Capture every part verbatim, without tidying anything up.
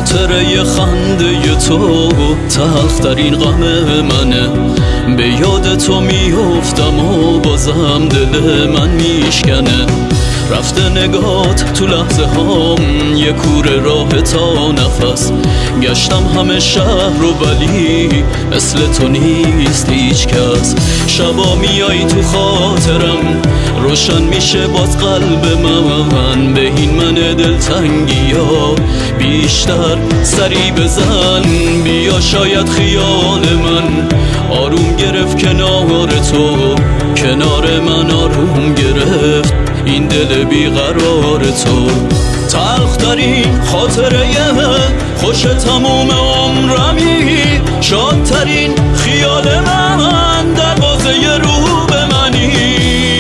خاطره خنده تو تلخترین غم منه. به یاد تو میافتم و بازم دل من میشکنه. رفته نگات تو لحظه هام یه کوره راه تا نفس. گشتم همه شهر رو ولی مثل تو نیست هیچ کس. شبا میای تو خاطرم روشن میشه باز قلب من. به این من دلتنگی ها بیشتر سری بزن. بیا شاید خیال من آروم گرفت کنار تو. کنار من آروم گرفت این دل بیقرار تو. تلخترین خاطره خوش تموم عمرمی. شادترین خیال من دروازه رو به منی.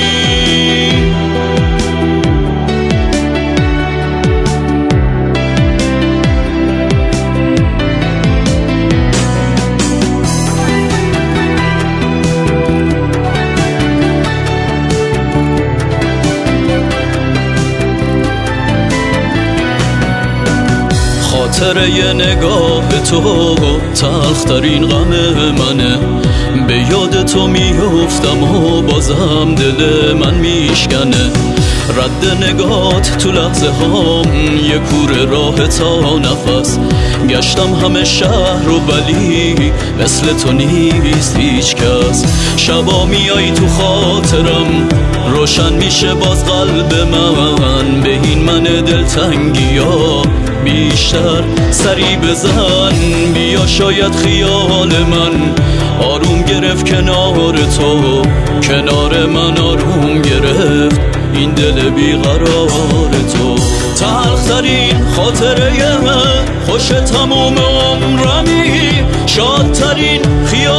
خاطره نگاه تو تلخترین غم منه. به یاد تو میافتم و بازم دل من میشکنه. رد نگات تو لحظه هام یه کوره راه تا نفس. گشتم همه شهر رو ولی مثل تو نیست هیچ کس. شبا میای تو خاطرم روشن میشه باز قلب من. به این من دلتنگی ها بیشتر سری بزن. بیا شاید خیال من آروم گرفت کنار تو. کنار من آروم گرفت این دل بیقرار تو. تلخترین خاطره خوش تموم عمرمی. شادترین خیال